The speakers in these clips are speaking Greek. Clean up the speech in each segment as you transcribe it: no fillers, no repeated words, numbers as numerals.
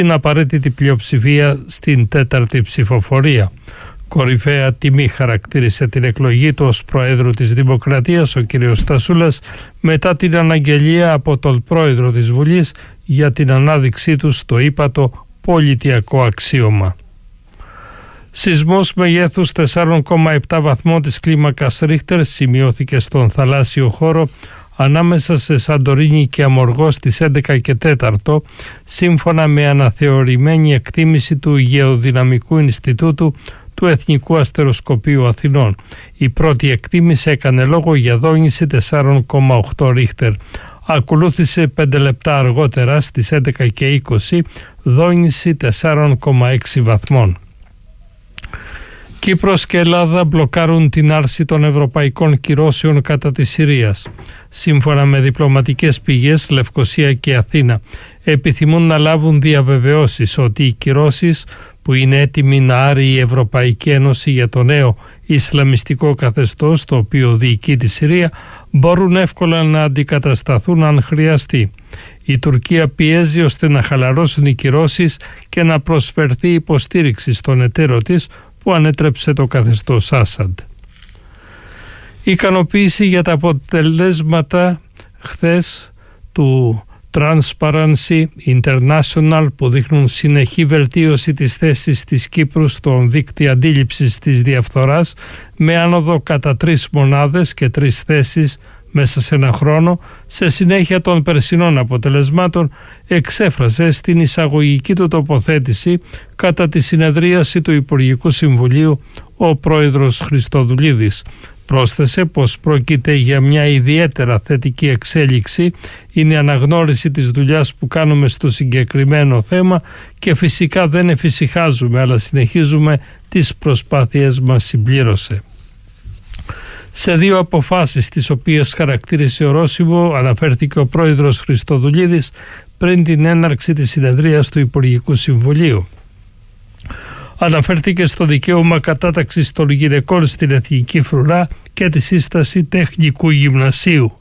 την απαραίτητη πλειοψηφία στην τέταρτη ψηφοφορία. Κορυφαία τιμή χαρακτήρισε την εκλογή του ως Προέδρου της Δημοκρατίας ο κ. Στασούλας μετά την αναγγελία από τον Πρόεδρο της Βουλής για την ανάδειξή του στο ύπατο πολιτιακό αξίωμα. Σεισμός μεγέθους 4,7 βαθμών της κλίμακας Ρίχτερ σημειώθηκε στον θαλάσσιο χώρο ανάμεσα σε Σαντορίνη και Αμοργό στις 11 και 4, σύμφωνα με αναθεωρημένη εκτίμηση του Γεωδυναμικού Ινστιτούτου του Εθνικού Αστεροσκοπείου Αθηνών. Η πρώτη εκτίμηση έκανε λόγο για δόνηση 4,8 Ρίχτερ. Ακολούθησε 5 λεπτά αργότερα στις 11 και 20 δόνηση 4,6 βαθμών. Κύπρος και Ελλάδα μπλοκάρουν την άρση των ευρωπαϊκών κυρώσεων κατά της Συρίας. Σύμφωνα με διπλωματικές πηγές, Λευκοσία και Αθήνα επιθυμούν να λάβουν διαβεβαιώσεις ότι οι κυρώσεις που είναι έτοιμη να άρει η Ευρωπαϊκή Ένωση για το νέο Ισλαμιστικό καθεστώς το οποίο διοικεί τη Συρία μπορούν εύκολα να αντικατασταθούν αν χρειαστεί. Η Τουρκία πιέζει ώστε να χαλαρώσουν οι κυρώσεις και να προσφερθεί υποστήριξη στον εταίρο της που ανέτρεψε το καθεστώς Άσαντ. Ικανοποίηση για τα αποτελέσματα χθες του Transparency International που δείχνουν συνεχή βελτίωση της θέσης της Κύπρου στον δίκτυο αντίληψης της διαφθοράς με άνοδο κατά 3 μονάδες και 3 θέσεις μέσα σε ένα χρόνο, σε συνέχεια των περσινών αποτελεσμάτων, εξέφρασε στην εισαγωγική του τοποθέτηση κατά τη συνεδρίαση του Υπουργικού Συμβουλίου ο πρόεδρος Χριστοδουλίδης. Πρόσθεσε πως πρόκειται για μια ιδιαίτερα θετική εξέλιξη, είναι αναγνώριση της δουλειάς που κάνουμε στο συγκεκριμένο θέμα και φυσικά δεν εφησυχάζουμε αλλά συνεχίζουμε τις προσπάθειες μας, συμπλήρωσε. Σε 2 αποφάσεις τις οποίες χαρακτήρισε ορόσημο αναφέρθηκε ο πρόεδρος Χριστοδουλίδης πριν την έναρξη της συνεδρίας του Υπουργικού Συμβουλίου. Αναφέρθηκε στο δικαίωμα κατάταξης των γυναικών στην Εθνική Φρουρά και τη σύσταση τεχνικού γυμνασίου.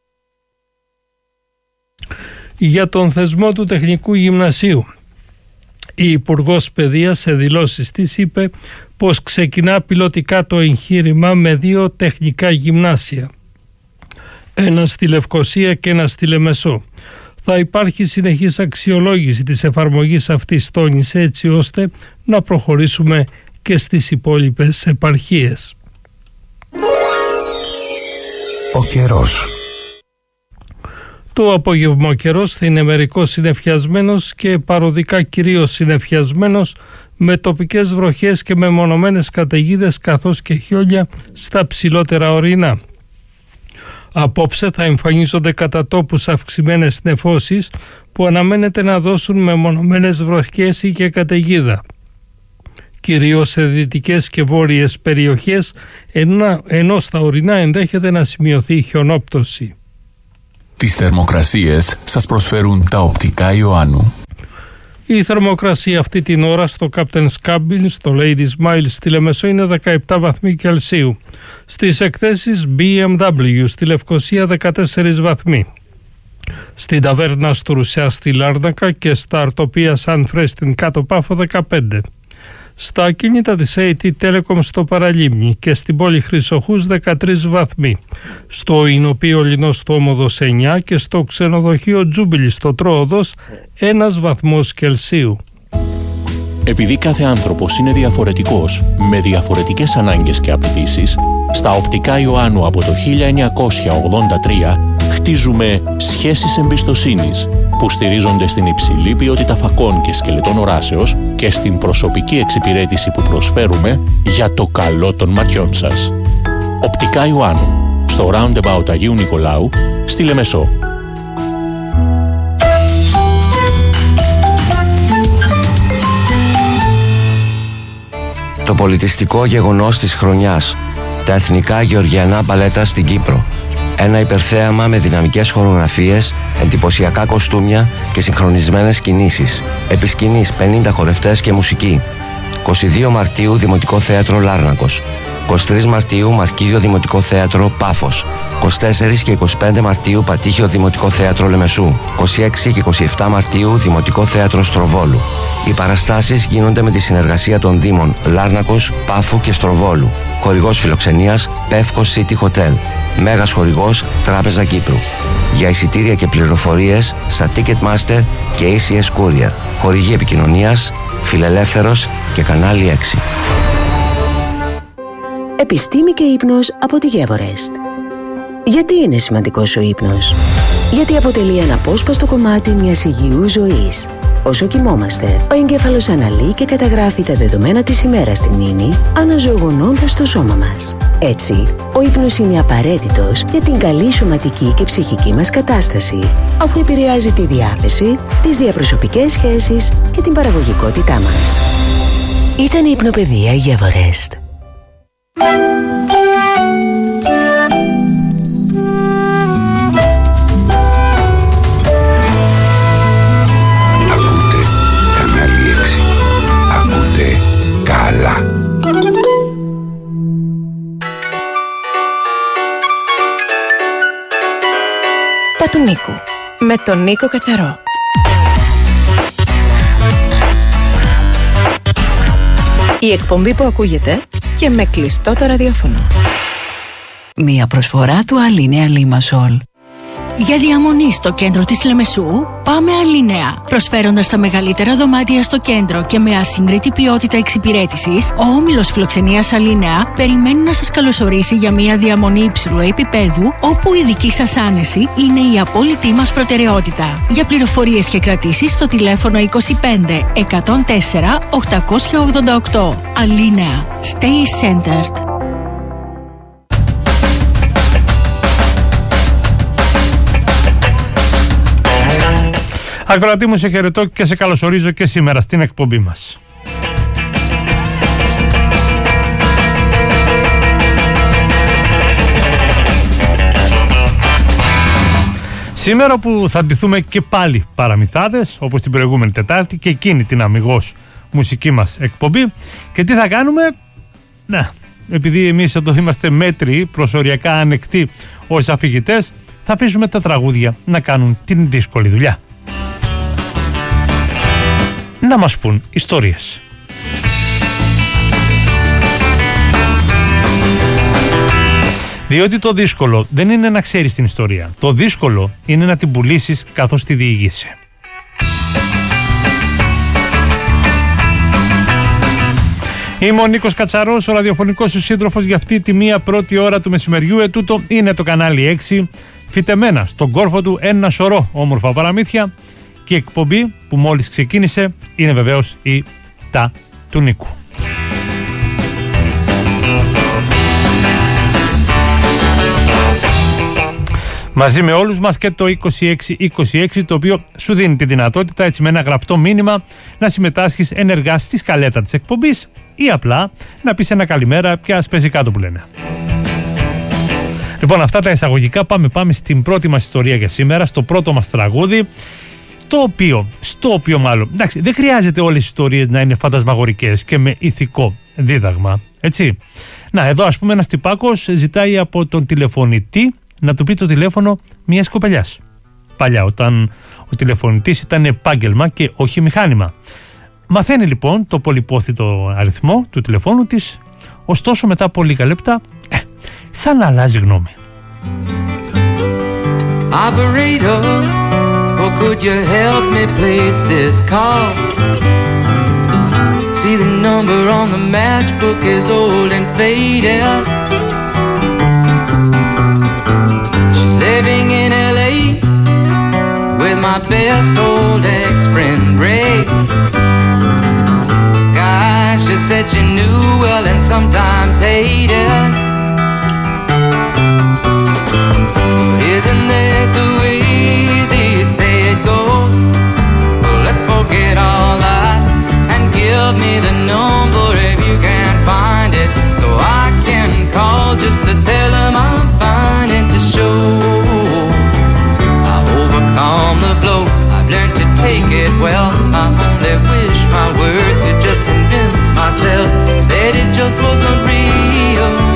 Για τον θεσμό του τεχνικού γυμνασίου, η Υπουργός Παιδείας σε δηλώσεις της είπε πως ξεκινά πιλωτικά το εγχείρημα με 2 τεχνικά γυμνάσια, ένα στη Λευκοσία και ένα στη Λεμεσό. Θα υπάρχει συνεχής αξιολόγηση της εφαρμογής αυτής, τόνισε, έτσι ώστε να προχωρήσουμε και στις υπόλοιπες επαρχίες. Ο καιρός. Το απόγευμα καιρός θα είναι μερικώς συννεφιασμένος και παροδικά κυρίως συννεφιασμένος, με τοπικές βροχές και μεμονωμένες καταιγίδες καθώς και χιόνια στα ψηλότερα ορεινά. Απόψε θα εμφανίζονται κατά τόπους αυξημένες νεφώσεις που αναμένεται να δώσουν μεμονωμένες βροχές ή και καταιγίδα, κυρίως σε δυτικές και βόρειες περιοχές, ενώ στα ορεινά ενδέχεται να σημειωθεί χιονόπτωση. Τις θερμοκρασίες σας προσφέρουν τα οπτικά Ιωάννου. Η θερμοκρασία αυτή την ώρα στο Captain's Cabin, στο Lady Smile στη Λεμεσό είναι 17 βαθμοί Κελσίου. Στις εκθέσεις BMW στη Λευκοσία 14 βαθμοί. Στην ταβέρνα του Ρουσιά στη Λάρνακα και στα Αρτοπία Σαν Φρέ στην Κάτω Πάφο 15. Στα ακίνητα της AT Telecom στο Παραλίμνη και στην πόλη Χρυσοχούς 13 βαθμοί. Στο Ινωπείο Λινό στο Όμοδος 9 και στο ξενοδοχείο Τζούμπιλη στο Τróοδος 1 βαθμός Κελσίου. Επειδή κάθε άνθρωπος είναι διαφορετικός, με διαφορετικές ανάγκες και απαιτήσεις, στα οπτικά Ιωάννου από το 1983 χτίζουμε σχέσεις εμπιστοσύνης που στηρίζονται στην υψηλή ποιότητα φακών και σκελετών οράσεως και στην προσωπική εξυπηρέτηση που προσφέρουμε για το καλό των ματιών σας. Οπτικά Ιωάννου, στο Roundabout Αγίου Νικολάου, στη Λεμεσό. Το πολιτιστικό γεγονός της χρονιάς, τα εθνικά γεωργιανά μπαλέτα στην Κύπρο. Ένα υπερθέαμα με δυναμικές χορογραφίες, εντυπωσιακά κοστούμια και συγχρονισμένες κινήσεις. Επί σκηνής 50 χορευτές και μουσική. 22 Μαρτίου Δημοτικό Θέατρο Λάρνακος. 23 Μαρτίου Μαρκίδιο Δημοτικό Θέατρο Πάφος. 24 και 25 Μαρτίου Πατήχιο Δημοτικό Θέατρο Λεμεσού. 26 και 27 Μαρτίου Δημοτικό Θέατρο Στροβόλου. Οι παραστάσεις γίνονται με τη συνεργασία των Δήμων Λάρνακος, Πάφου και Στροβόλου. Χορηγός φιλοξενίας Πεύκος City Hotel. Μέγας χορηγός Τράπεζα Κύπρου. Για εισιτήρια και πληροφορίες στα Ticketmaster και ACS Courier. Χορηγή επικοινωνίας Φιλελεύθερος και Κανάλι 6. Επιστήμη και ύπνος από τη Γεύορεστ. Γιατί είναι σημαντικός ο ύπνος? Γιατί αποτελεί ένα απόσπαστο κομμάτι μιας υγιούς ζωής. Όσο κοιμόμαστε, ο εγκέφαλος αναλύει και καταγράφει τα δεδομένα της ημέρας στη μνήμη, αναζωογονώντας το σώμα μας. Έτσι, ο ύπνος είναι απαραίτητος για την καλή σωματική και ψυχική μας κατάσταση, αφού επηρεάζει τη διάθεση, τις διαπροσωπικές σχέσεις και την παραγωγικότητά μας. Ήταν η Υπνοπαιδεία Γεύορεστ. Ακούτε Κανάλι 6. Ακούτε καλά. Τα του Νίκου, με τον Νίκο Κατσαρό. Η εκπομπή που ακούγεται και με κλειστό το ραδιόφωνο. Μία προσφορά του Αλίνεα Λίμασολ. Για διαμονή στο κέντρο της Λεμεσού, πάμε Αλίνεα. Προσφέροντας τα μεγαλύτερα δωμάτια στο κέντρο και με ασύγκριτη ποιότητα εξυπηρέτησης, ο όμιλος φιλοξενίας Αλίνεα περιμένει να σας καλωσορίσει για μια διαμονή υψηλού επίπεδου, όπου η δική σας άνεση είναι η απόλυτη μας προτεραιότητα. Για πληροφορίες και κρατήσεις στο τηλέφωνο 25 104 888. Αλίνεα. Stay centered. Ακροατή μου, σε χαιρετώ και σε καλωσορίζω και σήμερα στην εκπομπή μας. Σήμερα που θα ντυθούμε και πάλι παραμυθάδες, όπως την προηγούμενη Τετάρτη και εκείνη την αμιγώς μουσική μας εκπομπή. Και τι θα κάνουμε? Επειδή εμείς εδώ είμαστε μέτριοι, προσωριακά ανεκτοί ως αφηγητές, θα αφήσουμε τα τραγούδια να κάνουν την δύσκολη δουλειά. Να μας πουν ιστορίες. Διότι το δύσκολο δεν είναι να ξέρεις την ιστορία. Το δύσκολο είναι να την πουλήσεις καθώς τη διηγείσαι. Είμαι ο Νίκος Κατσαρός, ο ραδιοφωνικός σου σύντροφος για αυτή τη μία πρώτη ώρα του μεσημεριού. Ετούτο είναι το κανάλι 6, φυτεμένα στον κόρφο του ένα σωρό όμορφα παραμύθια. Και η εκπομπή που μόλις ξεκίνησε είναι βεβαίως η Τα του Νίκου. Μαζί με όλους μας και το 2626, το οποίο σου δίνει τη δυνατότητα έτσι με ένα γραπτό μήνυμα να συμμετάσχεις ενεργά στη σκαλέτα της εκπομπής ή απλά να πεις ένα καλημέρα και ας πέσει κάτω που λένε. Λοιπόν, αυτά τα εισαγωγικά, πάμε στην πρώτη μας ιστορία για σήμερα, στο πρώτο μας τραγούδι. Στο οποίο μάλλον, εντάξει, δεν χρειάζεται όλες οι ιστορίες να είναι φαντασμαγορικές και με ηθικό δίδαγμα, έτσι. Να, εδώ ας πούμε ένας τυπάκος ζητάει από τον τηλεφωνητή να του πει το τηλέφωνο μιας κοπελιάς. Παλιά, όταν ο τηλεφωνητής ήταν επάγγελμα και όχι μηχάνημα. Μαθαίνει λοιπόν το πολυπόθητο αριθμό του τηλεφώνου της, ωστόσο μετά από λίγα λεπτά, σαν να αλλάζει γνώμη. Or could you help me place this call? See, the number on the matchbook is old and faded. She's living in LA with my best old ex-friend Ray. Gosh, she said she knew well and sometimes hated. But isn't that the way it goes? Well, let's forget all that and give me the number if you can find it, so I can call just to tell him I'm fine and to show I've overcome the blow. I've learned to take it well. I only wish my words could just convince myself that it just wasn't real.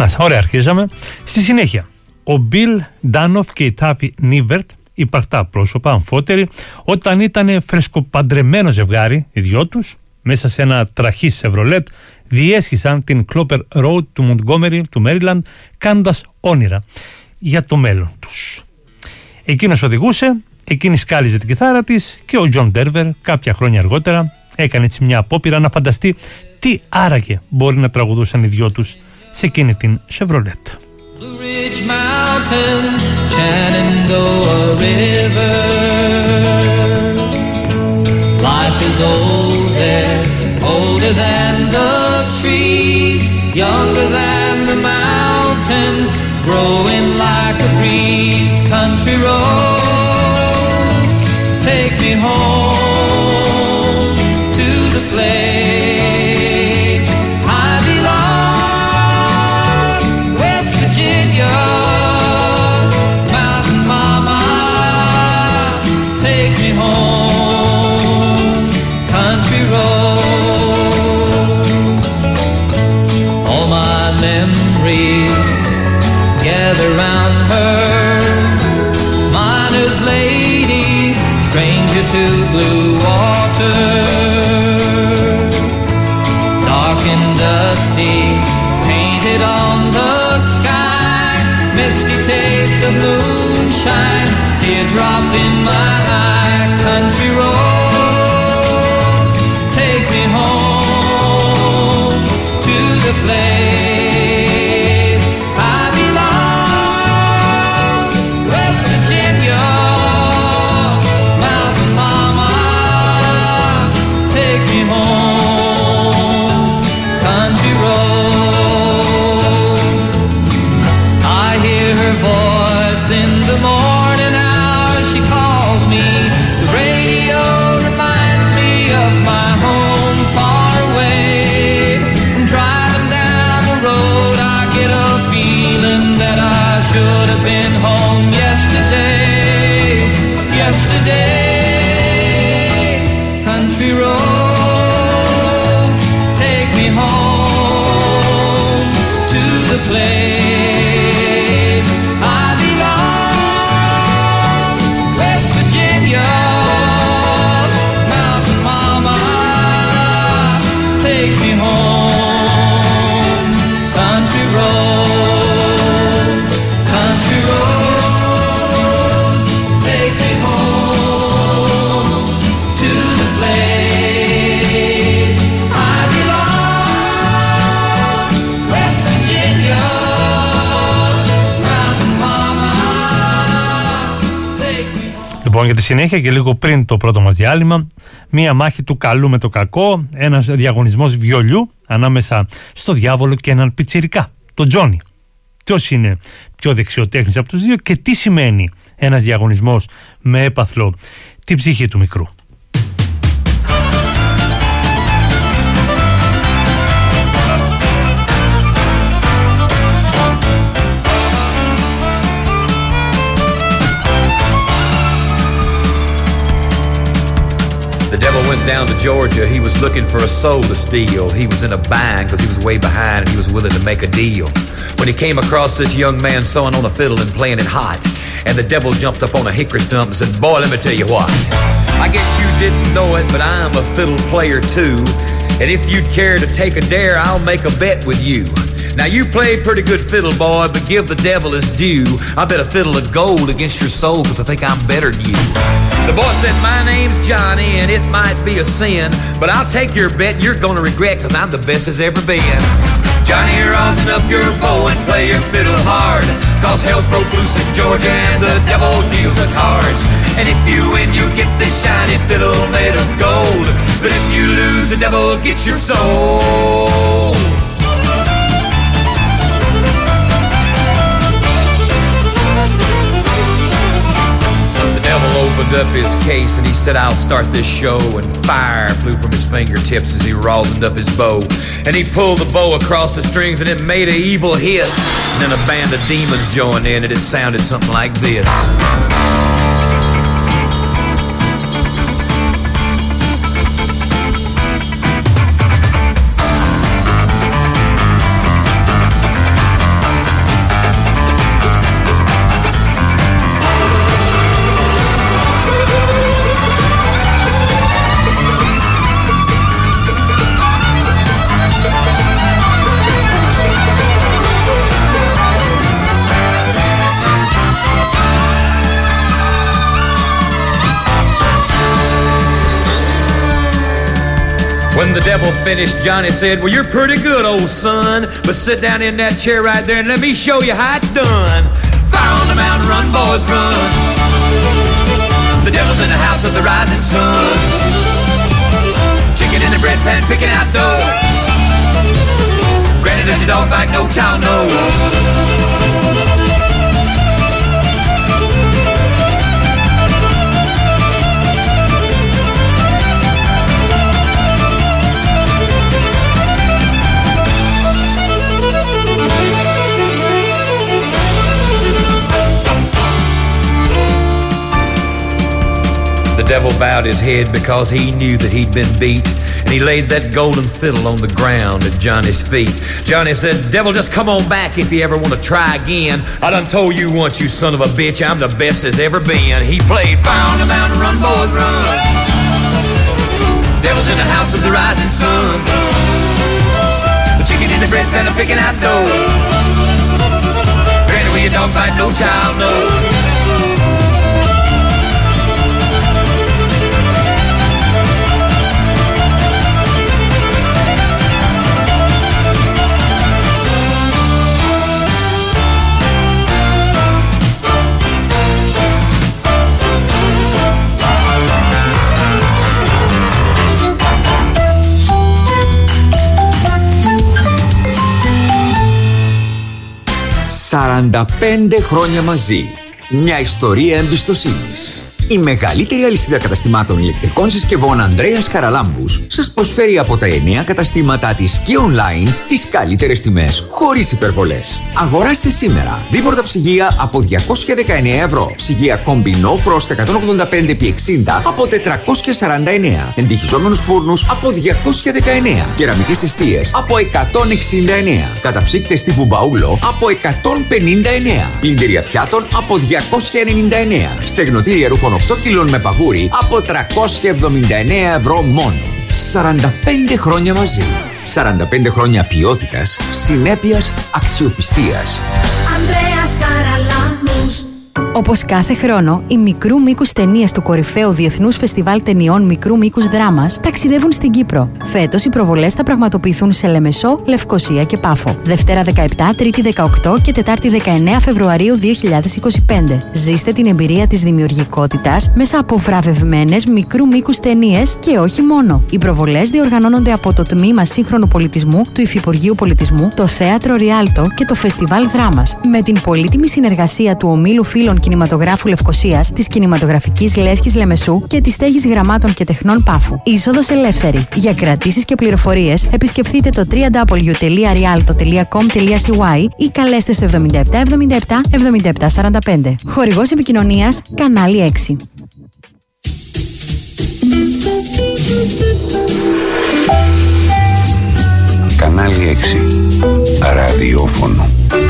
Ωραία, αρχίζαμε. Στη συνέχεια, ο Μπιλ Ντάνοφ και η Τάφι Νίβερτ, υπαρκτά πρόσωπα, αμφότεροι, όταν ήταν φρεσκοπαντρεμένο ζευγάρι, οι δυο τους, μέσα σε ένα τραχή Chevrolet, διέσχισαν την Cloper Road του Montgomery, του Maryland, κάνοντας όνειρα για το μέλλον τους. Εκείνος οδηγούσε, εκείνη σκάλιζε την κιθάρα της και ο Τζον Ντέρβερ κάποια χρόνια αργότερα έκανε έτσι μια απόπειρα να φανταστεί τι άραγε μπορεί να τραγουδούσαν οι δυο τους σε εκείνη την Chevrolet. Blue Ridge Mountains, Shenandoah River. Life is old there, older than the trees, younger than the mountains, growing like a breeze. Country roads, take me home to the place I belong. West Virginia, Mountain Mama, take me home. Country roads, all my memories gather round her. Miner's lady, stranger to blue water. Dark and dusty, painted on the sky. Misty taste of moonshine, teardrop in my eye. Country roads, take me home to the place I belong. West Virginia, Mountain Mama, take me home. Country roads, I hear her voice in the morning hour. She calls me. The radio reminds me of my home far away. Driving down the road, I get a feeling that I should have been home yesterday. Yesterday, country roads, take me home to the place I belong. West Virginia, Mountain Mama, take me home. Country roads, take me home to the place I belong. West Virginia, Mountain Mama, take me home. Λοιπόν, για τη συνέχεια και λίγο πριν το πρώτο μας διάλειμμα, μία μάχη του καλού με το κακό, ένας διαγωνισμός βιολιού ανάμεσα στο διάβολο και έναν πιτσιρικά, τον Τζόνι. Ποιος είναι πιο δεξιοτέχνης από τους δύο και τι σημαίνει ένας διαγωνισμός με έπαθλο την ψυχή του μικρού. The devil went down to Georgia, he was looking for a soul to steal. He was in a bind because he was way behind and he was willing to make a deal. When he came across this young man sewing on a fiddle and playing it hot, and the devil jumped up on a hickory stump and said, "Boy, let me tell you what. I guess you didn't know it, but I'm a fiddle player too. And if you'd care to take a dare, I'll make a bet with you. Now you played pretty good fiddle, boy, but give the devil his due. I bet a fiddle of gold against your soul, cause I think I'm better than you." The boy said, "My name's Johnny, and it might be a sin, but I'll take your bet and you're gonna regret, cause I'm the best as ever been. Johnny, rosin up your bow and play your fiddle hard, cause hell's broke loose in Georgia and the devil deals the cards. And if you win, you get this shiny fiddle made of gold, but if you lose, the devil gets your soul." The devil opened up his case and he said, "I'll start this show," and fire flew from his fingertips as he rosined up his bow. And he pulled the bow across the strings and it made an evil hiss. And then a band of demons joined in and it sounded something like this. When the devil finished, Johnny said, well, you're pretty good, old son, but sit down in that chair right there and let me show you how it's done. Fire on the mountain, run, boys, run. The devil's in the house of the rising sun. Chicken in the bread pan, picking out dough. Granny, does your dog bite? No child knows. The devil bowed his head because he knew that he'd been beat, and he laid that golden fiddle on the ground at Johnny's feet. Johnny said, devil, just come on back if you ever want to try again. I done told you once, you son of a bitch, I'm the best there's ever been. He played Fire on the Mountain, run, boys, run. Devil's in the house of the rising sun. The chicken in the bread pan, I'm picking out dough. Granny, where your dog bite, no child knows. «45 χρόνια μαζί. Μια ιστορία εμπιστοσύνης». Η μεγαλύτερη αλυσίδα καταστημάτων ηλεκτρικών συσκευών Ανδρέας Χαραλάμπους σας προσφέρει από τα 9 καταστήματα της και online τις καλύτερες τιμές, χωρίς υπερβολές. Αγοράστε σήμερα δίπορτα ψυγεία από 219 ευρώ. Ψυγεία Combi No Frost 185x60 από 449. Εντυχιζόμενους φούρνους από 219. Κεραμικές εστίες από 169. Καταψύκτες τύπου μπαούλο από 159. Πλυντήρια πιάτων από 299. Στεγνοτήρια ρούχων 8 κιλών με παγούρι από 379 ευρώ μόνο. 45 χρόνια μαζί. 45 χρόνια ποιότητας, συνέπειας, αξιοπιστίας. Ανδρέας Χαραλάμπους. Όπως κάθε χρόνο, οι μικρού μήκους ταινίες του κορυφαίου Διεθνούς Φεστιβάλ Ταινιών Μικρού Μήκους Δράμας ταξιδεύουν στην Κύπρο. Φέτος οι προβολές θα πραγματοποιηθούν σε Λεμεσό, Λευκοσία και Πάφο. Δευτέρα 17, Τρίτη 18 και Τετάρτη 19 Φεβρουαρίου 2025. Ζήστε την εμπειρία της δημιουργικότητας μέσα από βραβευμένες μικρού μήκους ταινίες και όχι μόνο. Οι προβολές διοργανώνονται από το Τμήμα Σύγχρονου Πολιτισμού του Υφυπουργείου Πολιτισμού, το Θέατρο Ριάλτο και το Φεστιβάλ Δράμας. Με την πολύτιμη συνεργασία του Ομίλου Φίλων Κινηματογράφου Λευκοσίας, της Κινηματογραφικής Λέσχης Λεμεσού και της Στέγης Γραμμάτων και Τεχνών Πάφου. Είσοδος ελεύθερη. Για κρατήσεις και πληροφορίες επισκεφτείτε το www.rialto.com.cy ή καλέστε στο 77 77 77 45. Χορηγός επικοινωνίας Κανάλι 6. Κανάλι 6. Ραδιόφωνο.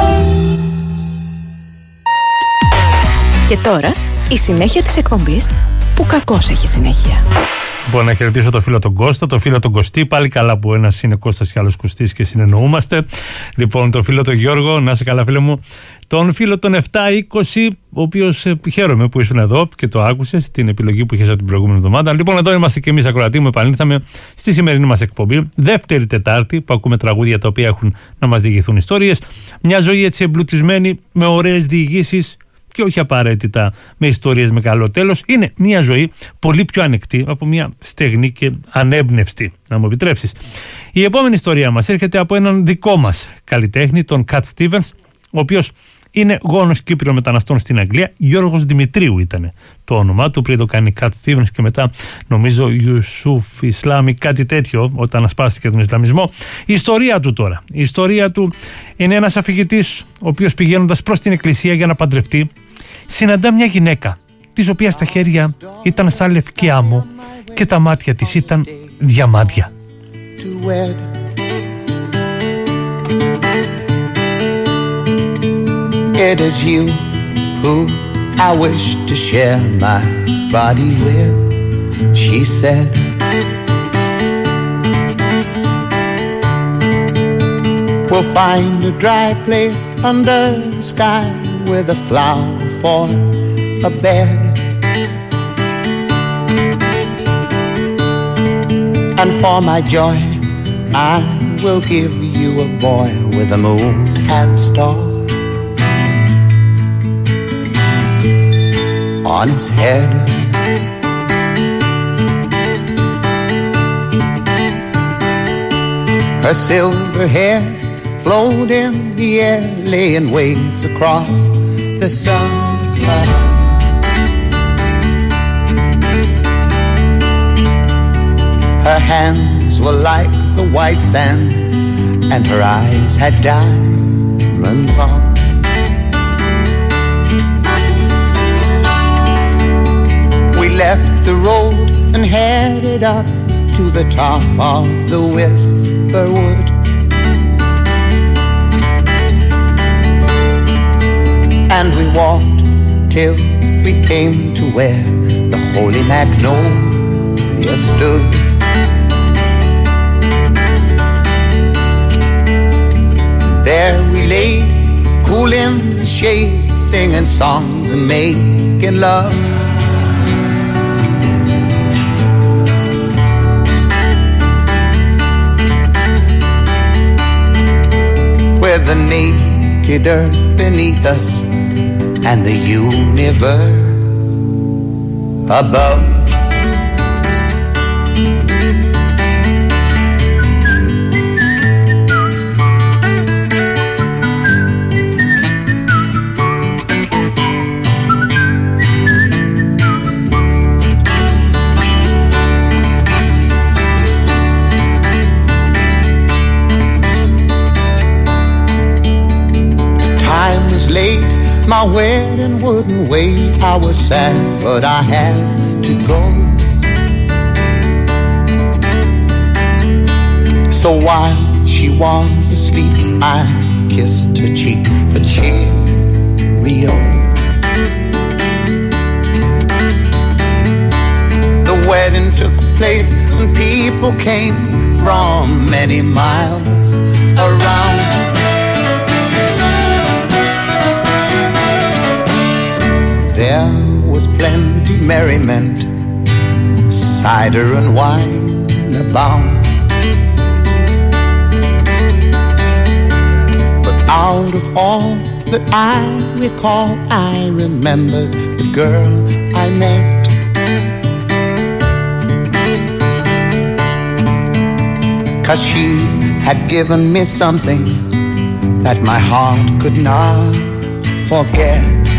Και τώρα η συνέχεια της εκπομπής που κακώς έχει συνέχεια. Μπορώ να χαιρετήσω το φίλο τον Κώστα, το φίλο τον Κωστή. Πάλι καλά που ένας είναι Κώστας και άλλος Κωστής και συνεννοούμαστε. Λοιπόν, το φίλο τον Γιώργο, να είσαι καλά φίλε μου. Τον φίλο τον 720, ο οποίος χαίρομαι που ήσουν εδώ και το άκουσες, την επιλογή που είχες από την προηγούμενη εβδομάδα. Λοιπόν, εδώ είμαστε και εμείς ακροατοί μου, επανήλθαμε στη σημερινή μας εκπομπή. Δεύτερη Τετάρτη που ακούμε τραγούδια τα οποία έχουν να μας διηγηθούν ιστορίες. Μια ζωή έτσι εμπλουτισμένη με ωραίες διηγήσεις. Και όχι απαραίτητα με ιστορίες με καλό τέλος. Είναι μια ζωή πολύ πιο ανεκτή από μια στεγνή και ανέμπνευστη, να μου επιτρέψεις. Η επόμενη ιστορία μας έρχεται από έναν δικό μας καλλιτέχνη, τον Κατ Στίβενς, ο οποίος είναι γόνος Κύπριων μεταναστών στην Αγγλία. Γιώργος Δημητρίου ήταν το όνομά του, πριν το κάνει Κατ Στίβενς και μετά νομίζω Ιουσούφ Ισλάμι, κάτι τέτοιο, όταν ασπάστηκε τον Ισλαμισμό. Η ιστορία του τώρα. Η ιστορία του είναι ένας αφηγητής, ο οποίος πηγαίνοντας προς την εκκλησία για να παντρευτεί, συναντά μια γυναίκα, της οποίας τα χέρια ήταν σαν λευκή άμμο και τα μάτια της ήταν διαμάντια. It is you who I wish to share my body with, she said. We'll find a dry place under the sky with a flower for a bed. And for my joy, I will give you a boy with a moon and stars on his head. Her silver hair flowed in the air, laying waves across the sun. Her hands were like the white sands, and her eyes had diamonds on. We left the road and headed up to the top of the Whisper Wood. And we walked till we came to where the holy magnolia stood. There we lay, cool in the shade, singing songs and making love. With the naked earth beneath us and the universe above. Late, my wedding wouldn't wait. I was sad, but I had to go. So while she was asleep, I kissed her cheek for cheerio. The wedding took place and people came from many miles around. There was plenty merriment, cider and wine abound. But out of all that I recall, I remembered the girl I met. Cause she had given me something that my heart could not forget.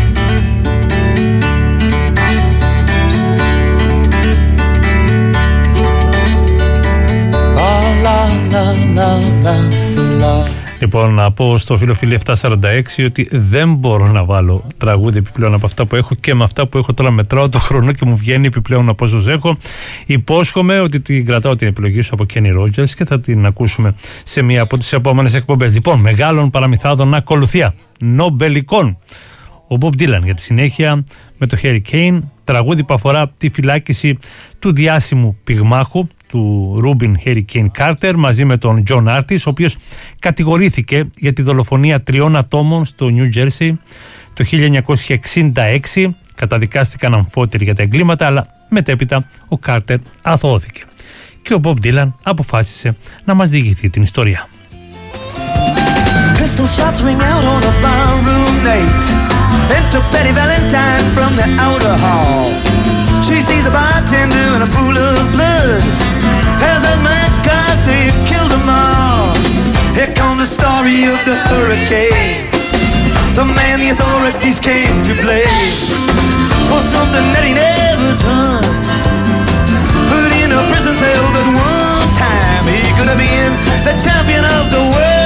Λοιπόν, να πω στο φίλο 746 ότι δεν μπορώ να βάλω τραγούδι επιπλέον από αυτά που έχω, και με αυτά που έχω τώρα μετράω το χρόνο και μου βγαίνει επιπλέον από όσους έχω. Υπόσχομαι ότι την κρατάω την επιλογή σου από Kenny Rogers και θα την ακούσουμε σε μία από τις επόμενες εκπομπές. Λοιπόν, μεγάλων παραμυθάδων ακολουθία, νομπελικών. Ο Bob Dylan για τη συνέχεια με το Harry Kane, τραγούδι που αφορά τη φυλάκιση του διάσημου πυγμάχου του Ρούμπιν Harry Kane Carter μαζί με τον John Artis, ο οποίος κατηγορήθηκε για τη δολοφονία 3 ατόμων στο New Jersey το 1966. Καταδικάστηκαν αμφότεροι για τα εγκλήματα, αλλά μετέπειτα ο Carter αθωώθηκε και ο Bob Dylan αποφάσισε να μας διηγηθεί την ιστορία. Pistol shots ring out on a barroom night. Enter Betty Valentine from the outer hall. She sees a bartender in a pool of blood. Has that my God, they've killed them all. Here comes the story of the hurricane. The man the authorities came to blame for something that he never done. Put in a prison cell, but one time he could have been the champion of the world.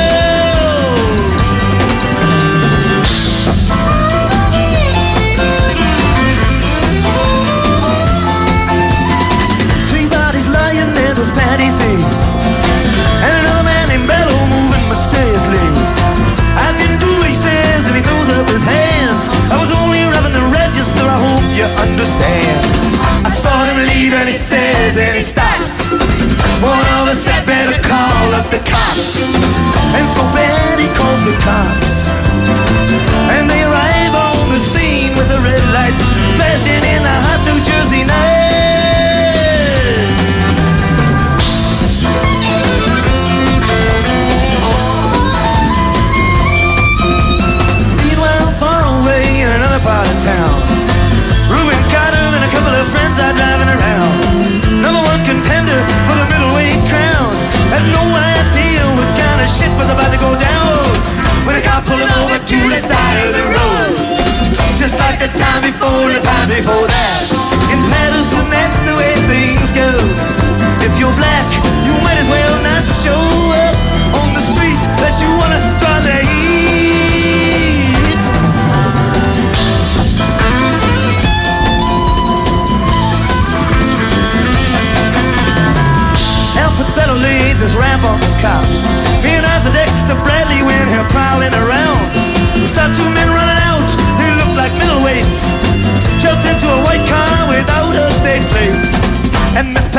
Was Patty C and another man named Bello moving mysteriously. I didn't do what he says and he throws up his hands. I was only robbing the register, I hope you understand. I saw him leave and he says and he stops. One of us had better call up the cops. And so Betty calls the cops and they arrive on the scene with the red lights flashing in the hot New Jersey night.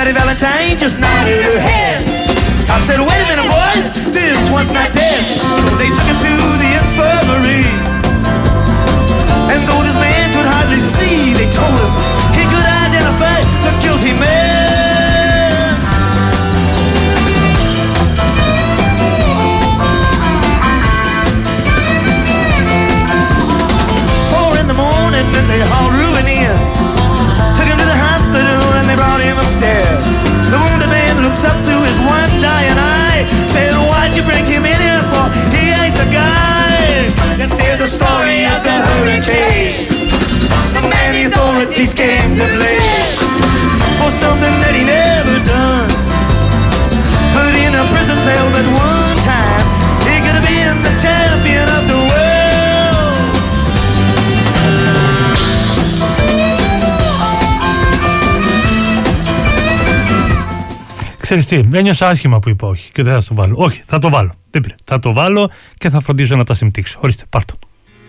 Patty Valentine just nodded her head. Cop said, wait a minute, boys, this one's not dead. They took him to the infirmary. And though this man could hardly see, they told him he could identify the guilty man. 4 in the morning and they hauled Reuben in. Took him to the hospital and they brought him upstairs. The wounded man looks up through his one dying eye, saying, why'd you bring him in here for? He ain't the guy. Yes, here's a story of the hurricane. The man the authorities came to blame for something that he never done. Put in a prison cell but one time, he could have been the champion of the world. Ξέρεις τι, ένιωσα άσχημα που είπα όχι και δεν θα το βάλω. Όχι, θα το βάλω. Δεν πήρε. Θα το βάλω και θα φροντίσω να τα συμπτύξω. Ορίστε, πάρ' το.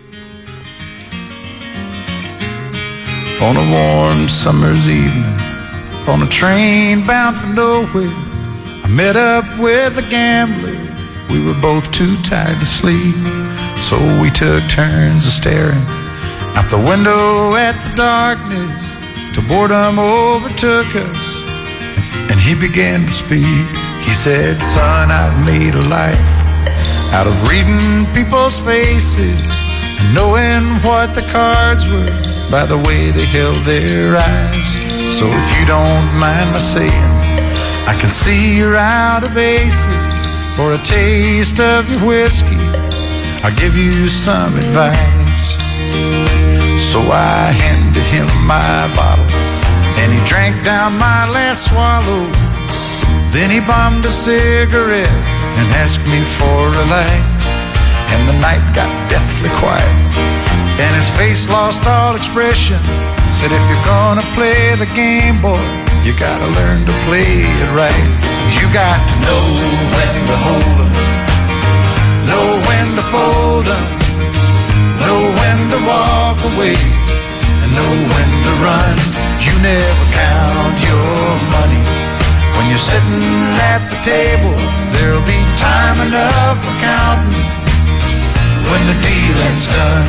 On a warm summer's evening, on a train bound for nowhere, I met up with a gambler. We were both too tired to sleep, so we took turns of staring out the window at the darkness till boredom overtook us. And he began to speak. He said, son, I've made a life out of reading people's faces and knowing what the cards were by the way they held their eyes. So if you don't mind my saying, I can see you're out of aces. For a taste of your whiskey, I'll give you some advice. So I handed him my bottle and he drank down my last swallow. Then he bummed a cigarette and asked me for a light. And the night got deathly quiet and his face lost all expression. Said, if you're gonna play the game, boy, you gotta learn to play it right. You got to know when to hold 'em, know when to fold 'em, know when to walk away, and know when to run. You never count your money when you're sitting at the table. There'll be time enough for counting when the dealing's done.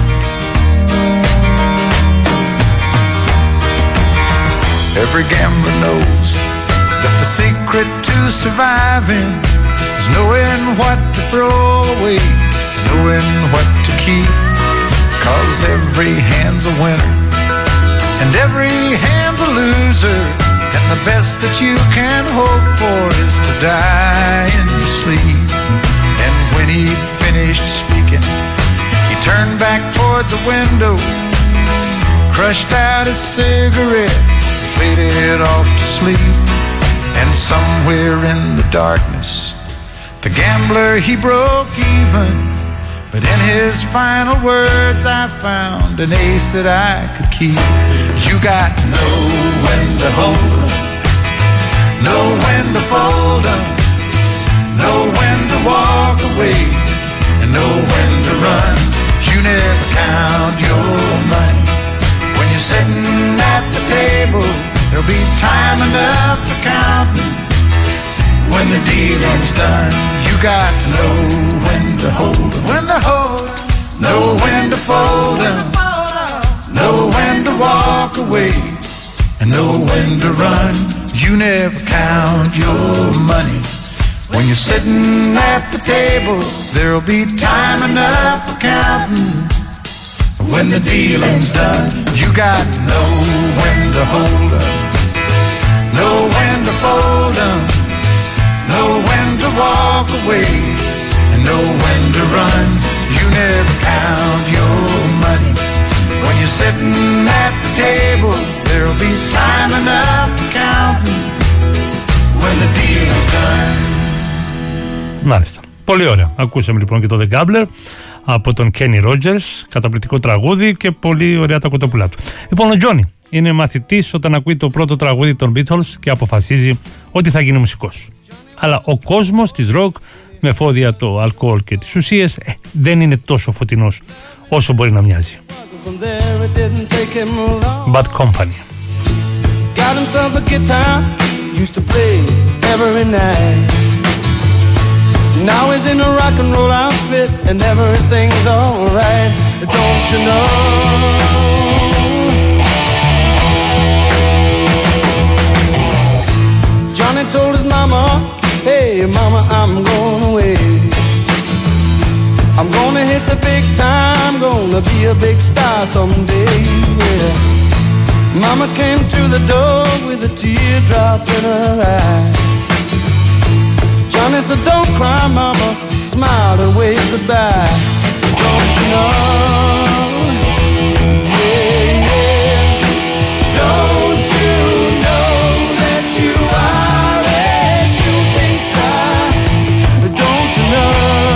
Every gambler knows that the secret to surviving is knowing what to throw away, knowing what to keep. 'Cause every hand's a winner and every hand's a loser, and the best that you can hope for is to die in your sleep. And when he'd finished speaking, he turned back toward the window, crushed out his cigarette, faded off to sleep. And somewhere in the darkness, the gambler, he broke even. But in his final words, I found an ace that I could keep. You got to know when to hold 'em, know when to fold 'em, know when to walk away, and know when to run. You never count your money when you're sitting at the table. There'll be time enough for counting when the dealing's done. You got to know when to hold 'em, when to hold 'em, know when to fold 'em, know when to walk away, and know when to run. You never count your money when you're sitting at the table. There'll be time enough for counting when the dealing's done. You got to know when to hold 'em, know when to fold 'em, know when to walk away, and know when to run. You never count your money when you're sitting at the table. There'll be time enough for counting when the deal's done. Μάλιστα. Πολύ ωραία. Ακούσαμε λοιπόν και το The Gambler από τον Kenny Rogers. Καταπληκτικό τραγούδι και πολύ ωραία τα κοτόπουλά του. Λοιπόν, ο Τζόνι είναι μαθητής όταν ακούει το πρώτο τραγούδι των Beatles και αποφασίζει ότι θα γίνει μουσικός. Αλλά ο κόσμος της rock με φόδια το αλκοόλ και τις ουσίες δεν είναι τόσο φωτεινός όσο μπορεί να μοιάζει. Bad Company. Got himself a guitar used to play every night. Now he's in a rock and roll outfit and everything's alright. Don't you know? Johnny told his mama, hey mama, I'm going away. I'm gonna hit the big time, gonna be a big star someday, yeah. Mama came to the door with a teardrop in her eye. Johnny said, don't cry, mama, smiled and waved goodbye. Don't you know? Yeah, yeah. Don't you know that you are a shooting star? Don't you know?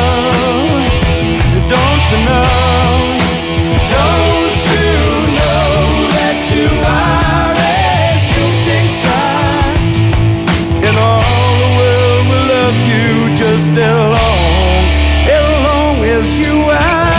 Don't you know? Don't you know that you are a shooting star? And all the world will love you just as long as you are.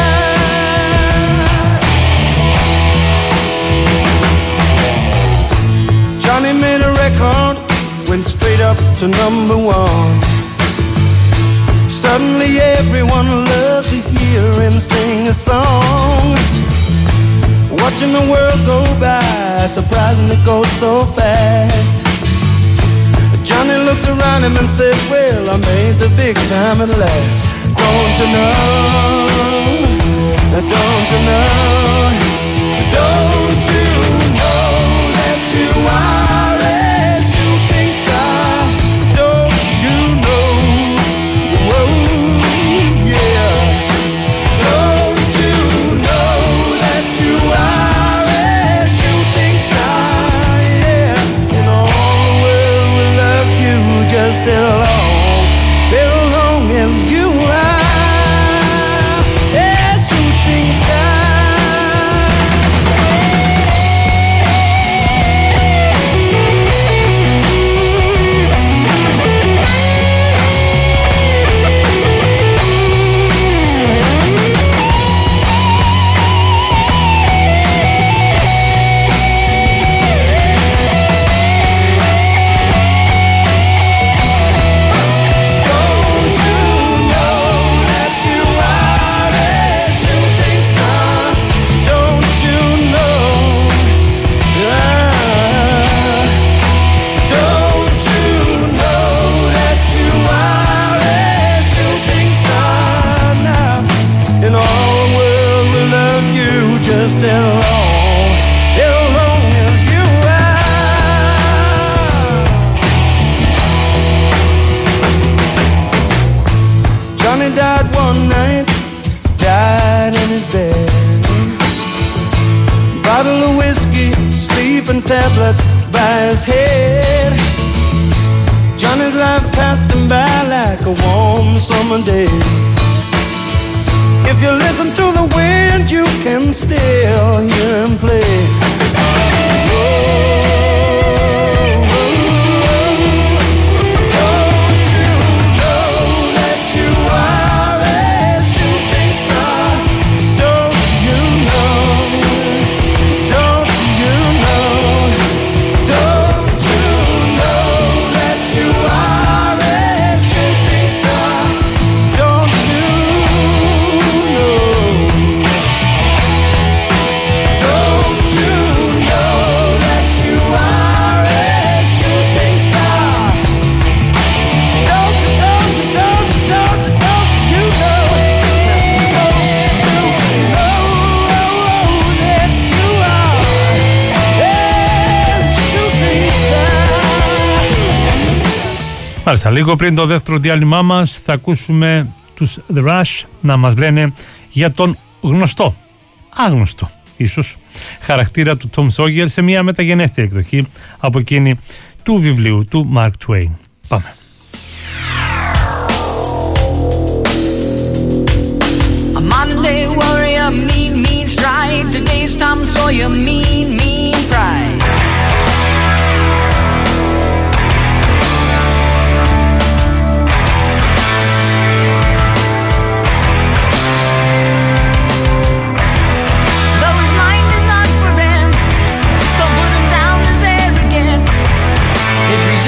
Johnny made a record, went straight up to number one. Suddenly everyone loved to hear him sing a song. Watching the world go by, surprising it goes so fast. Johnny looked around him and said, well, I made the big time at last. Don't you know? Don't you know? Don't you know that you are a shooting star? Don't you know? Whoa, yeah. Don't you know that you are a shooting star? Yeah. And all the world will love you just as long as you are a shooting star. Just as long as you are. Johnny died one night, died in his bed. Bottle of whiskey, sleeping tablets by his head. Johnny's life passed him by like a warm summer day. If you listen to the wind, you can still hear him play. Don't you know that you are a shooting star? Don't you know? Don't you know? Don't you know that you are a shooting star? Don't you? Μάλιστα, λίγο πριν το δεύτερο διάλειμμά μας θα ακούσουμε τους The Rush να μας λένε για τον γνωστό, άγνωστο ίσως, χαρακτήρα του Tom Sawyer σε μια μεταγενέστερη εκδοχή από εκείνη του βιβλίου του Mark Twain. Πάμε. A modern day warrior, mean stride. Today's Tom Sawyer, mean pride. His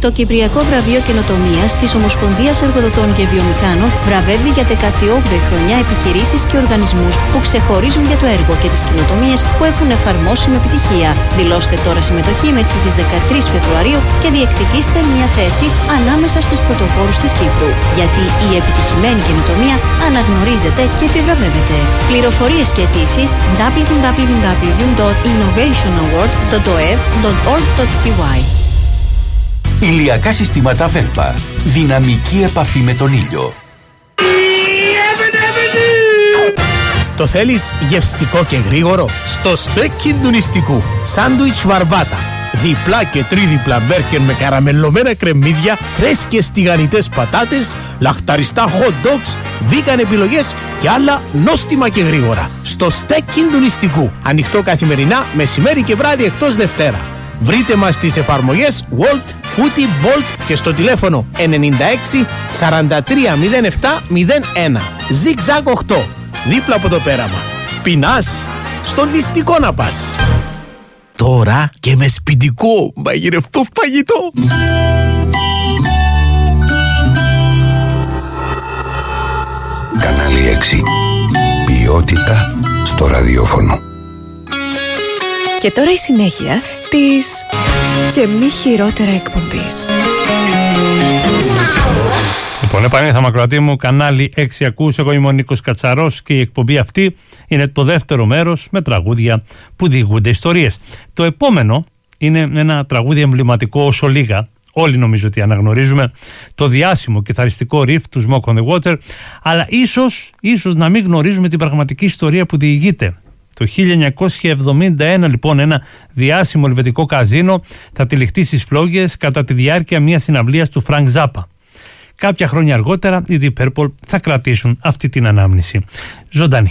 Το Κυπριακό Βραβείο Καινοτομίας της Ομοσπονδίας Εργοδοτών και Βιομηχάνων βραβεύει για 18η χρονιά επιχειρήσεις και οργανισμούς που ξεχωρίζουν για το έργο και τις καινοτομίες που έχουν εφαρμόσει με επιτυχία. Δηλώστε τώρα συμμετοχή μέχρι τις 13 Φεβρουαρίου και διεκδικήστε μια θέση ανάμεσα στους πρωτοπόρους της Κύπρου. Γιατί η επιτυχημένη καινοτομία αναγνωρίζεται και επιβραβεύεται. Πληροφορίες και αιτήσεις www.innovationaward.oev.org.cy. Ηλιακά συστήματα Velpa. Δυναμική επαφή με τον ήλιο. Το θέλεις γευστικό και γρήγορο? Στο στέκι του νηστικού. Σάντουιτς βαρβάτα. Διπλά και τρίδιπλα μπέρκερ με καραμελωμένα κρεμμύδια, φρέσκες τηγανιτές πατάτες, λαχταριστά hot dogs, vegan επιλογές και άλλα νόστιμα και γρήγορα. Στο στέκι του νηστικού. Ανοιχτό καθημερινά, μεσημέρι και βράδυ εκτός Δευτέρα. Βρείτε μας στις εφαρμογές Walt, Footy, Bolt και στο τηλέφωνο 96 43 07 01. Zigzag 8. Δίπλα από το πέραμα. Πεινάς? Στο νηστικό να πας. Τώρα και με σπιτικό μαγειρευτό φαγητό. Κανάλι 6. Ποιότητα στο ραδιόφωνο. Και τώρα η συνέχεια της και μη χειρότερα εκπομπής. Λοιπόν, επανήλθαμε ακροατή μου, κανάλι 6 ακούς, εγώ είμαι ο Νίκος Κατσαρός και η εκπομπή αυτή είναι το δεύτερο μέρος με τραγούδια που διηγούνται ιστορίες. Το επόμενο είναι ένα τραγούδι εμβληματικό όσο λίγα, όλοι νομίζω ότι αναγνωρίζουμε, το διάσημο κιθαριστικό riff του Smoke on the Water, αλλά ίσως να μην γνωρίζουμε την πραγματική ιστορία που διηγείται. Το 1971 λοιπόν ένα διάσημο ελβετικό καζίνο θα τυλιχτεί στις φλόγες κατά τη διάρκεια μιας συναυλίας του Frank Zappa. Κάποια χρόνια αργότερα οι Deep Purple θα κρατήσουν αυτή την ανάμνηση ζωντανή.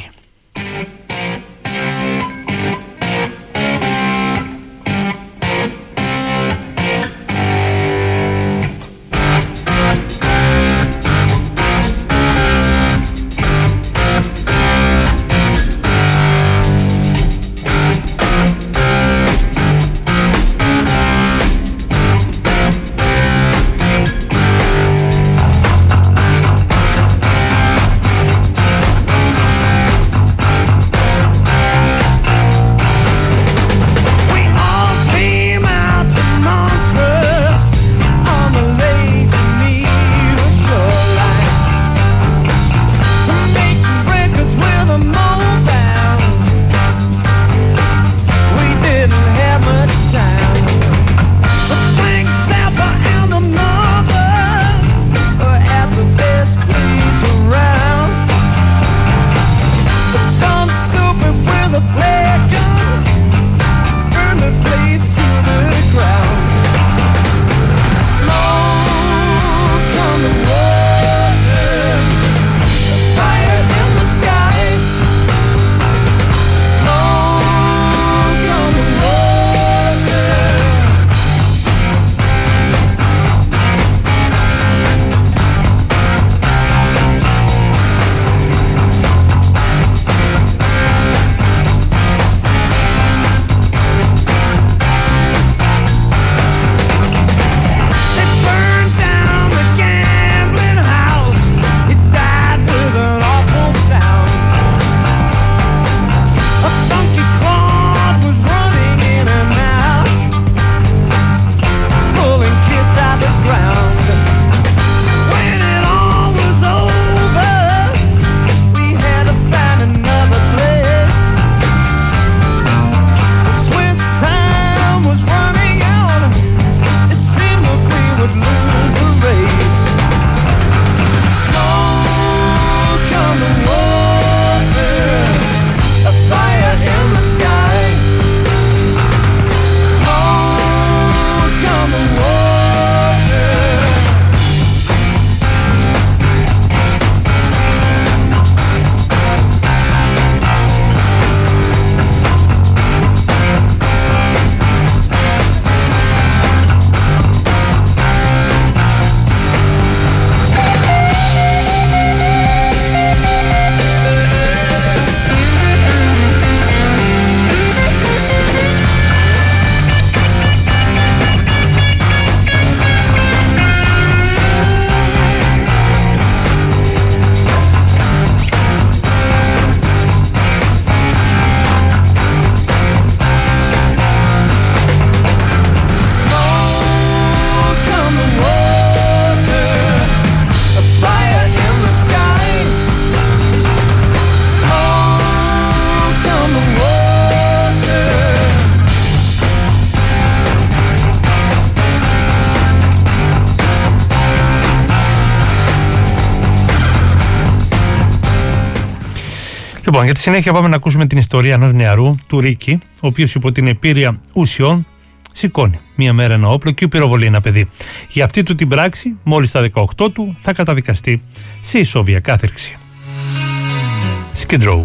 Λοιπόν, για τη συνέχεια πάμε να ακούσουμε την ιστορία ενός νεαρού, του Ρίκη, ο οποίος υπό την επίρρεια ουσιών σηκώνει μία μέρα ένα όπλο και πυροβολεί ένα παιδί. Για αυτή του την πράξη, μόλις στα 18 του, θα καταδικαστεί σε ισόβια κάθυρξη. Skid Row.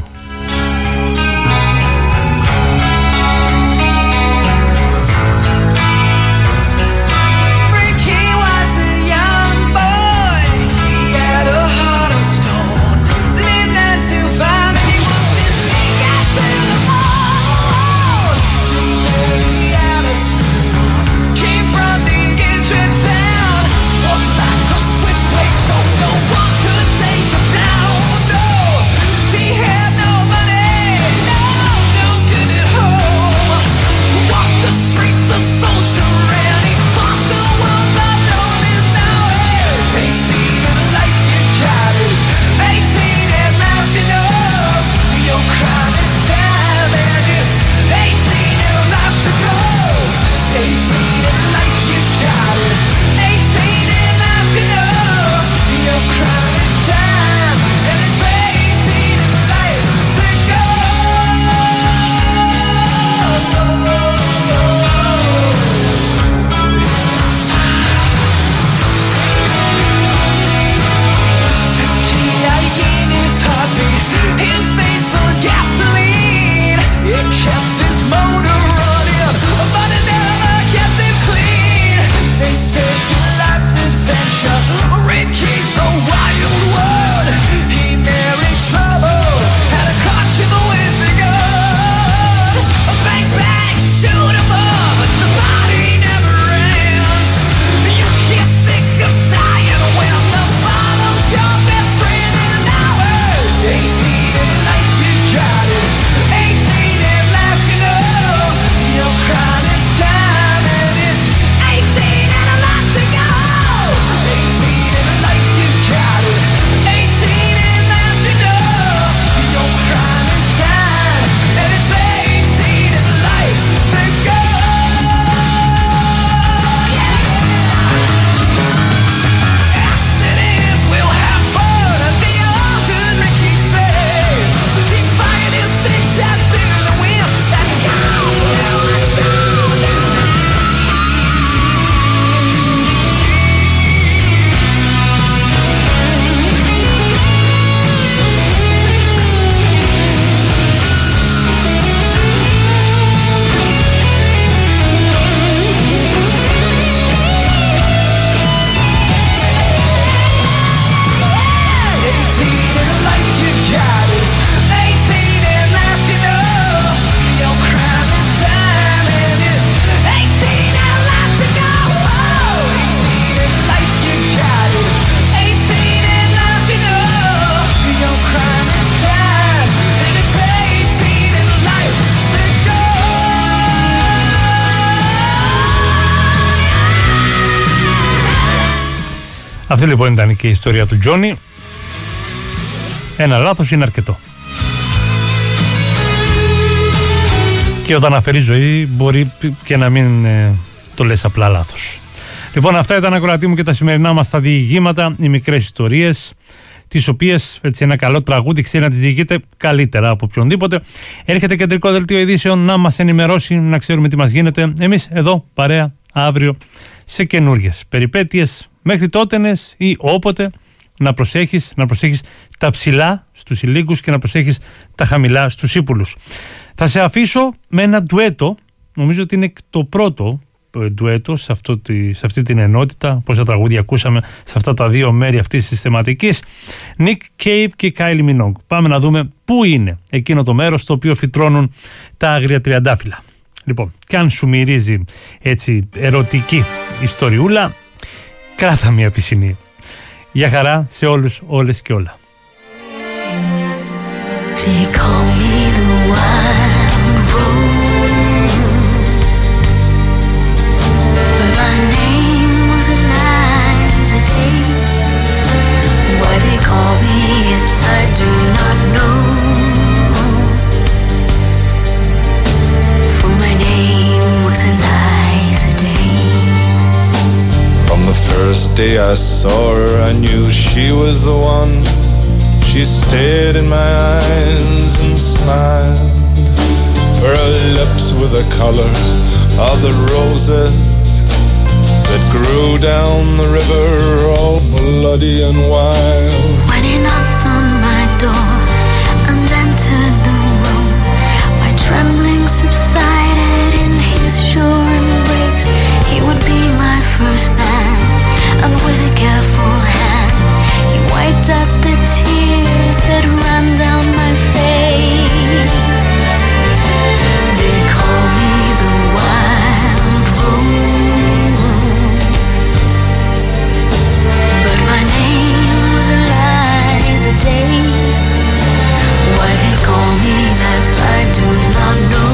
Αυτή λοιπόν ήταν και η ιστορία του Τζόνι. Ένα λάθος είναι αρκετό. Και όταν αφαιρεί ζωή μπορεί και να μην το λες απλά λάθος. Λοιπόν, αυτά ήταν, ακροατή μου, και τα σημερινά μας τα διηγήματα, οι μικρές ιστορίες, τις οποίες έτσι ένα καλό τραγούδι ξέρει να τις διηγείται καλύτερα από οποιονδήποτε. Έρχεται κεντρικό δελτίο ειδήσεων να μας ενημερώσει, να ξέρουμε τι μας γίνεται. Εμείς εδώ παρέα αύριο σε καινούργιες περιπέτειες. Μέχρι τότενες ή όποτε να προσέχεις τα ψηλά στους ηλίκους και να προσέχεις τα χαμηλά στους ύπουλους. Θα σε αφήσω με ένα ντουέτο, νομίζω ότι είναι το πρώτο ντουέτο σε αυτή την ενότητα, πόσα τραγούδια ακούσαμε σε αυτά τα δύο μέρη αυτής της θεματικής. Nick Cave και Kylie Minogue. Πάμε να δούμε πού είναι εκείνο το μέρος στο οποίο φυτρώνουν τα άγρια τριαντάφυλλα. Λοιπόν, και αν σου μυρίζει έτσι ερωτική ιστοριούλα, κράτα μια πισινή. Γεια χαρά σε όλους, όλες και όλα. They call me the wild rose, but my name was Eliza Day. Why they call me it, I do not know, for my name was Eliza Day. From the first day I saw her, I knew she was the one. She stared in my eyes and smiled, for her lips were the color of the roses that grew down the river, all bloody and wild. When he knocked on my door and entered the room, my trembling subsided in his sure embrace. He would be my first man, and with a careful hand he wiped out the tears that ran down my face. They call me the wild rose, but my name was Eliza Day. Why they call me that I do not know,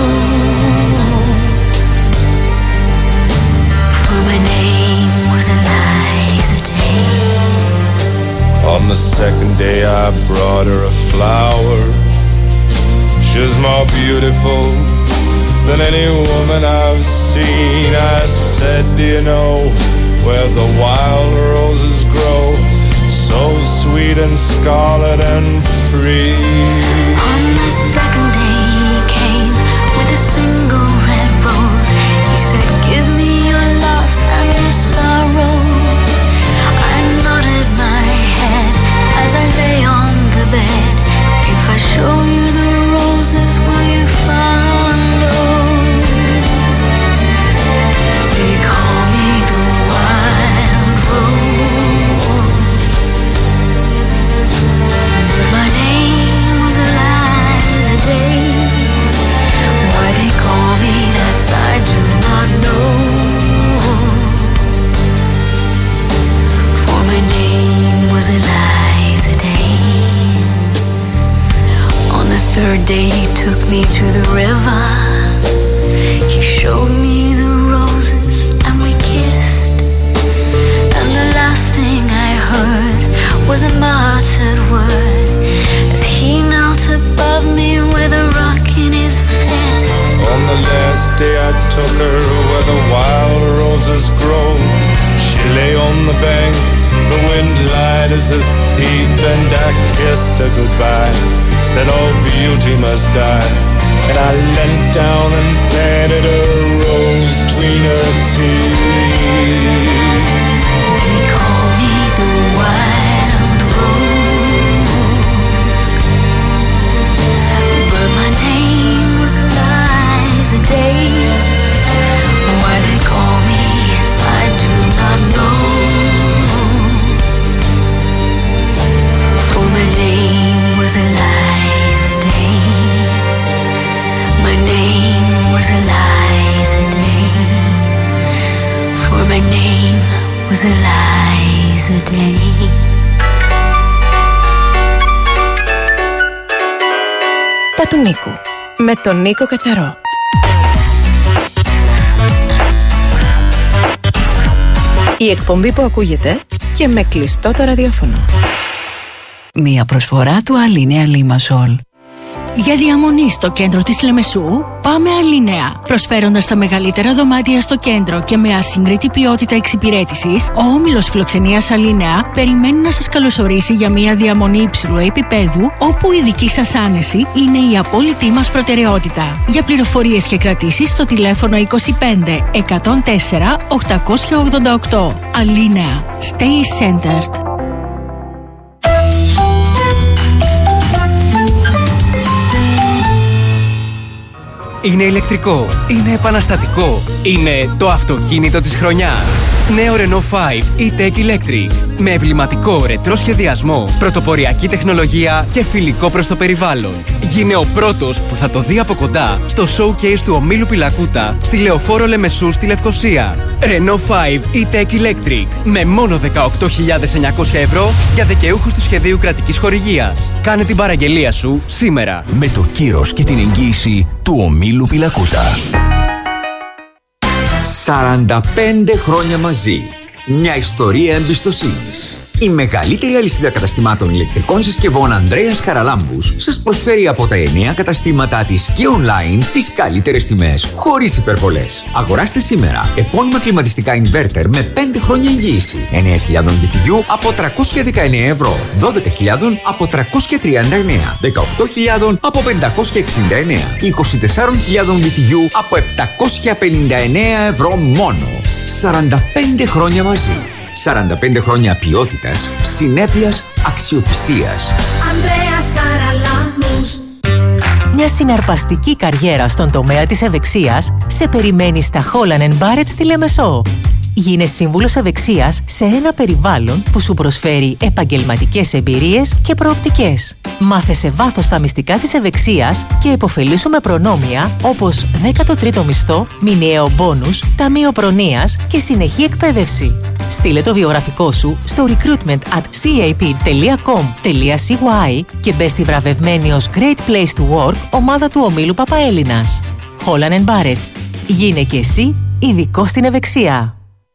for my name was Eliza Day. On the second day I brought her a flower. She was more beautiful than any woman I've seen. I said, do you know where the wild roses grow, so sweet and scarlet and free? On the second day he came with a single red rose. He said, give me your loss and your sorrow. I nodded my head as I lay on the bed. If I show you the roses, will you follow? They call me the wild rose, but my name was Eliza Day. Why they call me that I do not know, for my name was Eliza Day. On the third day he took me to the river. He showed me the roses and we kissed, and the last thing I heard was a muttered word as he knelt above me with a rock in his fist. On the last day I took her where the wild roses grow. She lay on the bank, the wind lied as a thief, and I kissed her goodbye, said all beauty must die. And I leant down and planted a rose between her teeth. They call me the wild rose, but my name was Eliza Day. Why they call me it I do not know, for my name was Eliza Day. My name was Eliza Day, for my name was Eliza Day. Τα του Νίκου, με τον Νίκο Κατσαρό. Η εκπομπή που ακούγεται και με κλειστό το ραδιόφωνο. Μία προσφορά του Αλίνεα Λίμασολ. Για διαμονή στο κέντρο της Λεμεσού, πάμε Αλίνεα. Προσφέροντας τα μεγαλύτερα δωμάτια στο κέντρο και με ασύγκριτη ποιότητα εξυπηρέτησης, ο όμιλος φιλοξενίας Αλίνεα περιμένει να σας καλωσορίσει για μια διαμονή υψηλού επίπεδου, όπου η δική σας άνεση είναι η απόλυτη μας προτεραιότητα. Για πληροφορίες και κρατήσεις στο τηλέφωνο 25 104 888. Αλίνεα. Stay centered. Είναι ηλεκτρικό, είναι επαναστατικό, είναι το αυτοκίνητο της χρονιάς. Νέο Renault 5 E-Tech Electric με εμβληματικό ρετρό σχεδιασμό, πρωτοποριακή τεχνολογία και φιλικό προς το περιβάλλον. Γίνε ο πρώτος που θα το δει από κοντά στο showcase του ομίλου Πιλακούτα στη Λεωφόρο Λεμεσού στη Λευκοσία. Renault 5 E-Tech Electric με μόνο 18.900 ευρώ για δικαιούχους του σχεδίου κρατικής χορηγίας. Κάνε την παραγγελία σου σήμερα. Με το κύρος και την εγγύηση του ομίλου Πιλακούτα. 45 χρόνια μαζί. Μια ιστορία εμπιστοσύνης. Η μεγαλύτερη αλυσίδα καταστημάτων ηλεκτρικών συσκευών Ανδρέας Χαραλάμπους σας προσφέρει από τα 9 καταστήματά της και online τις καλύτερες τιμές, χωρίς υπερβολές. Αγοράστε σήμερα επώνυμα κλιματιστικά inverter με 5 χρόνια εγγύηση. 9.000 BTU από 319 ευρώ, 12.000 από 339, 18.000 από 569, 24.000 BTU από 759 ευρώ μόνο. 45 χρόνια μαζί. 45 χρόνια ποιότητας, συνέπειας, αξιοπιστίας. Ανδρέας Χαραλάμπους. Μια συναρπαστική καριέρα στον τομέα της ευεξίας σε περιμένει στα Holland & Barrett στη Λεμεσό. Γίνε σύμβουλος ευεξίας σε ένα περιβάλλον που σου προσφέρει επαγγελματικές εμπειρίες και προοπτικές. Μάθε σε βάθος τα μυστικά της ευεξίας και υποφελήσου με προνόμια όπως 13ο μισθό, μηνιαίο μπόνους, ταμείο προνοίας και συνεχή εκπαίδευση. Στείλε το βιογραφικό σου στο recruitment@cap.com.cy και μπες στη βραβευμένη ως Great Place to Work ομάδα του ομίλου Παπαέλληνας. Holland & Barrett. Γίνε και εσύ ειδικός στην ευεξία.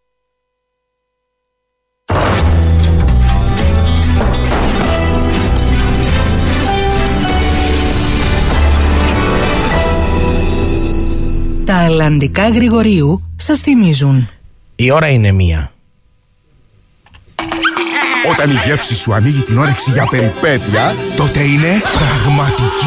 Τα αλλαντικά Γρηγορίου σας θυμίζουν. Η ώρα είναι 1. Όταν η γεύση σου ανοίγει την όρεξη για περιπέτεια, τότε είναι πραγματική